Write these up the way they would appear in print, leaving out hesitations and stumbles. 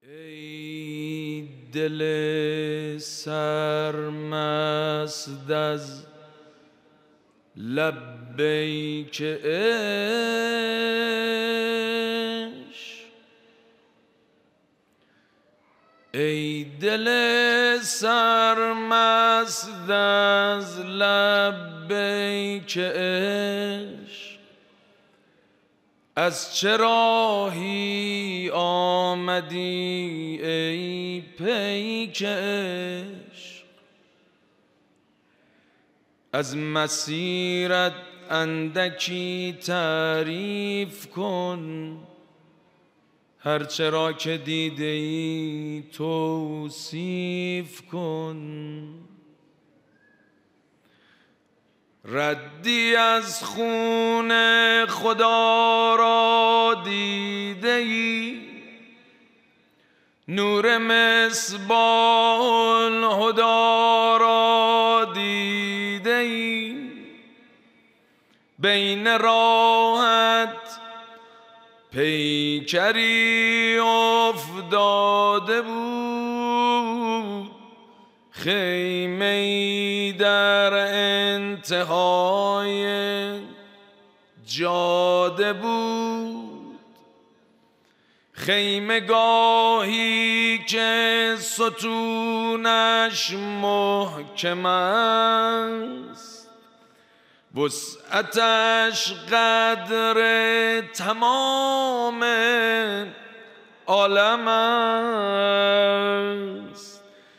ای دل سرمست از لبیک عشق، ای دل سرمست از لبیک عشق، از چه راهی آمدی ای پیک عشق؟ از مسیرت اندکی تعریف کن، هرچه را که دیده ای توصیف کن. ردی از خون خدا را دیده ای، نور مصباح الهدی را دیده ای، بین راهت پیکری افتاده بود، خیمه‌ای در انتهای جاده بود، خیمه گاهی که ستونش محکم است، وسعتش قدر تمام عالم است.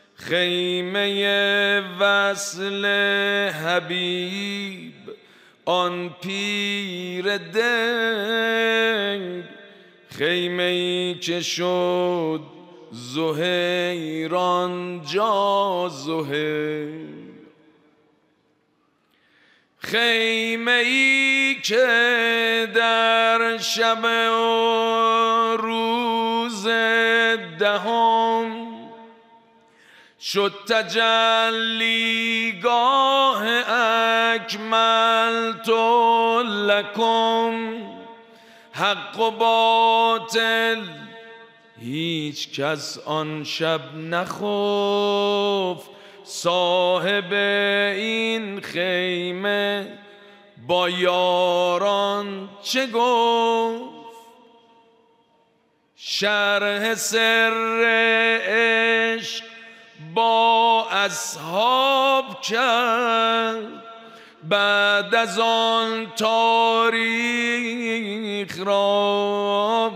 خیمه وصل حبیب آن پیر دنگ، خیمه ای که شد زهیر آنجا زهیر، خیمه ای که در شب و روز دهم شد تجلیگاه اکملت لکم. حق و باطل هیچ کس آن شب نخفت، صاحب این خیمه با یاران چه گفت؟ شرح سر عشق با اصحاب کرد، بعد از آن تاریخ را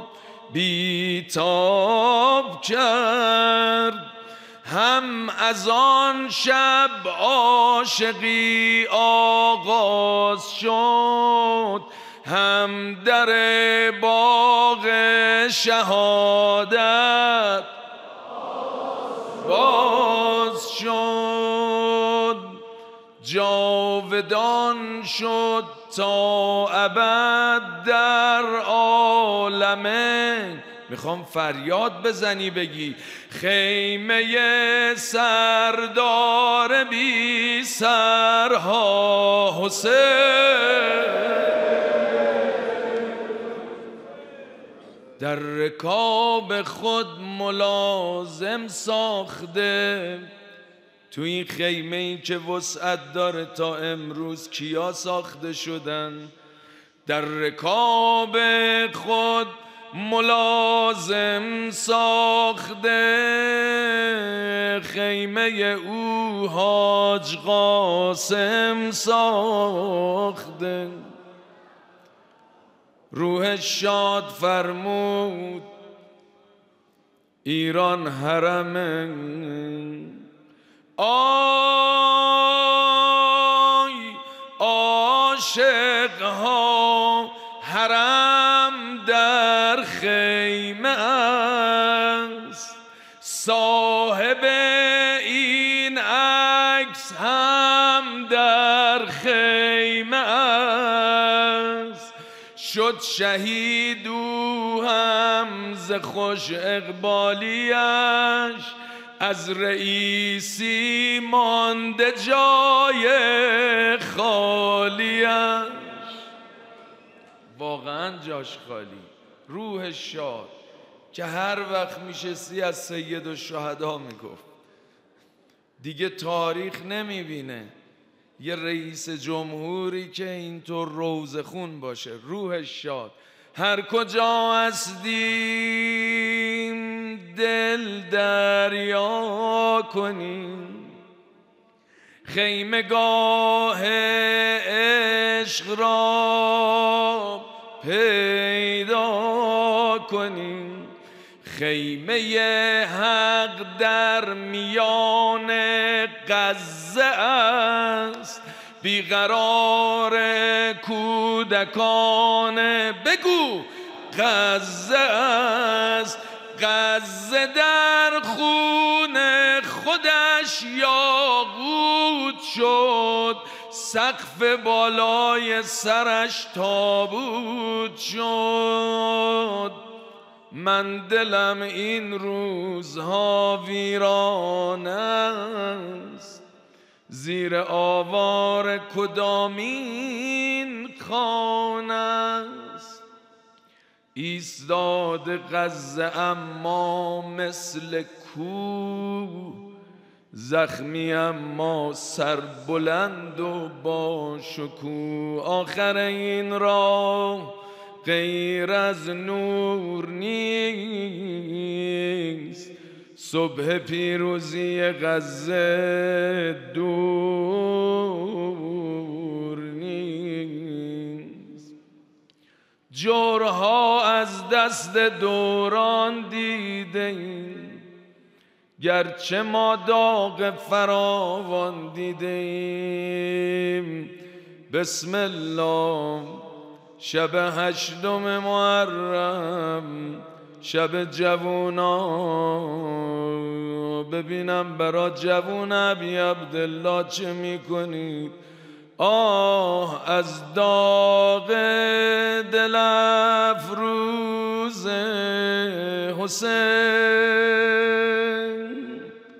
بیتاب کرد. هم از آن شب عاشقی آغاز شد، هم در باغ شهادت باز شد، جاودان شد تا ابد در عالمه. میخوام فریاد بزنی بگی خیمه سردار بی سرها حسین، در رکاب خود ملازم ساخته. تو این خیمه ای که وسعت داره تا امروز کیا ساخته شدن؟ در رکاب خود ملازم ساخته، خیمه او حاج قاسم ساخته. روح شاد فرمود ایران حرمه، آی عاشق ها حرم در خیمه است، صاحب این عکس هم در خیمه است. شد شهید او هم ز خوش اقبالیش، از رئیسی مانده جای خالیش. واقعا جاش خالی. روح شاد که هر وقت میشستی از سید الشهدا میگفت. دیگه تاریخ نمیبینه یه رئیس جمهوری که اینطور روزه خون باشه. روحش شاد. هر کجا هستیم دل دریا کنیم، خیمگاه عشق را پیدا کنیم. خیمه حق در میان غزه است، بیقرار کودکان بگو غزه است. غزه در خون خودش یاقوت شد، سقف بالای سرش تابوت شد. من دلم این روزها ویران است، زیر آوار کدامین خانه است. ایستاده غزه اما مثل کوه، زخمی اما سربلند و با شکوه. آخر این راه غیر از نور نیست، صبح پیروزی غزه دور نیست. جورها از دست دوران دیده ایم، گرچه ما داغ فراوان دیده ایم. بسم الله شب 8 محرم، شب جوونا، ببینم برا جوون ابی عبدالله چه میکنید. آه از داغ دل افروز حسین،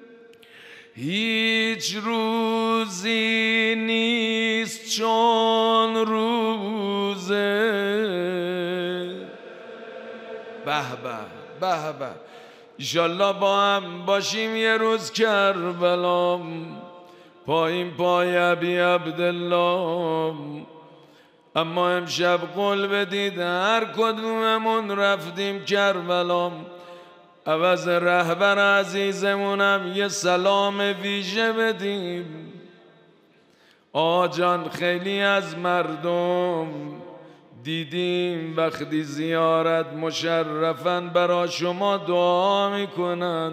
هیچ روزی نیست چون روزه. به به به، ایشالله با هم باشیم یه روز کربلا، پایین پای ابی عبدالله. اما امشب قول بدید هر کدوممون رفتیم کربلا، عوض رهبر عزیزمونم یه سلام ویژه بدیم. آجان خیلی از مردم دیدیم وقتی زیارت مشرفن برا شما دعا میکنن.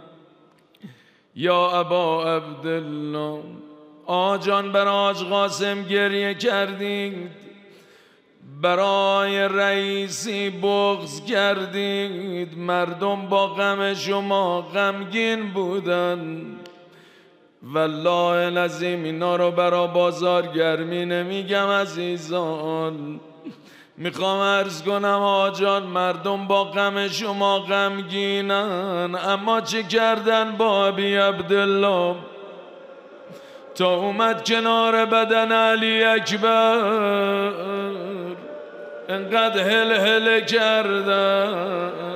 یا ابا عبدالله، آجان برای حاج قاسم گریه کردید، برای رئیسی بغض کردید. مردم با غم شما غمگین بودن. والله العظیم اینا رو برا بازارگرمی نمیگم عزیزان، میخوام عرض کنم آجان مردم با غم شما غمگینن. اما چه کردن با ابی عبدالله؟ تا اومد کنار بدن علی اکبر انقدر هل هل کردن.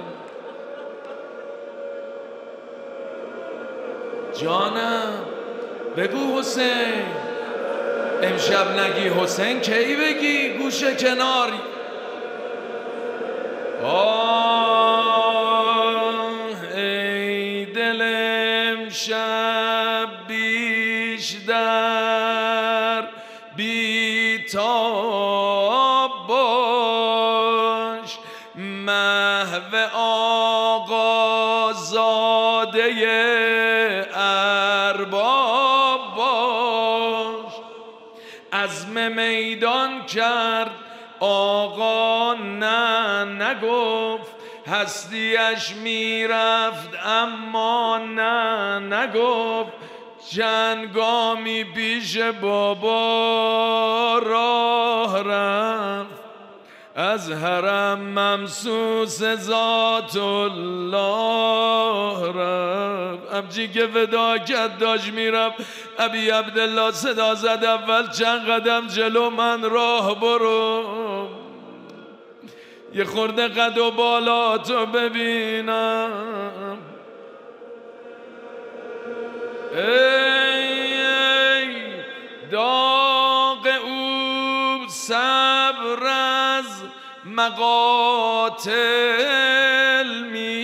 جانم بگو حسین، امشب نگی حسین کی بگی؟ گوشه کناری. آه ای دل امشب بیشتر بیتاب باش، محو آقازاده ارباب باش. عزم میدان کرد آقا نه نگفت، هستیش میرفت اما نه نگفت. چند گامی پیش بابا راه رفت، از حرم ممسوس ذات الله رفت. ابجی که فدا کرد داشت میرفت، ابی عبدالله صدا زد اول چند قدم جلو من راه برو. یه خورده قد و بالاتو ببینم. ای داغ او صبر از مقاتل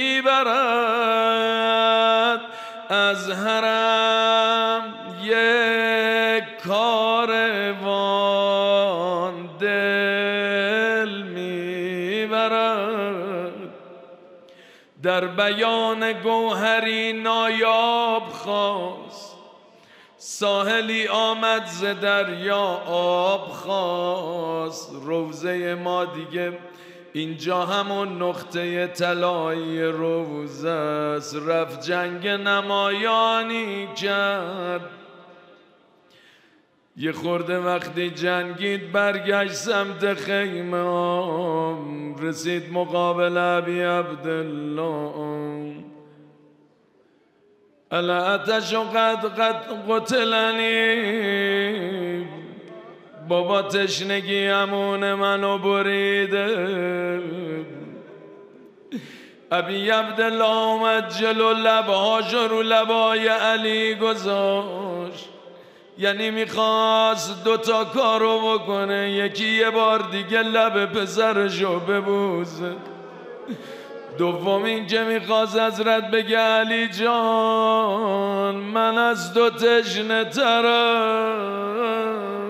میبرد، از حرم یک کاروان دل میبرد. در بیان گوهری نایاب خواست، ساحلی آمد ز دریا آب خواست. روزه ما دیگه اینجا همون نقطه طلایی روزه است. رفت جنگ نمایانی کرد، یه خورده وقتی جنگید برگشت سمت خیمه، رسید مقابل ابی عبدالله. الا اتش قد قتلنی، بابا تشنگی امون منو بریده. ابی عبدالله اومد جلو، لبهاشو رو لبای علی گذاشت، یعنی میخواست دوتا کارو بکنه، یکی یه بار دیگه لب پسرشو ببوزه، دوم این که میخواست حضرت بگه علی جان من از تو تشنه ترم.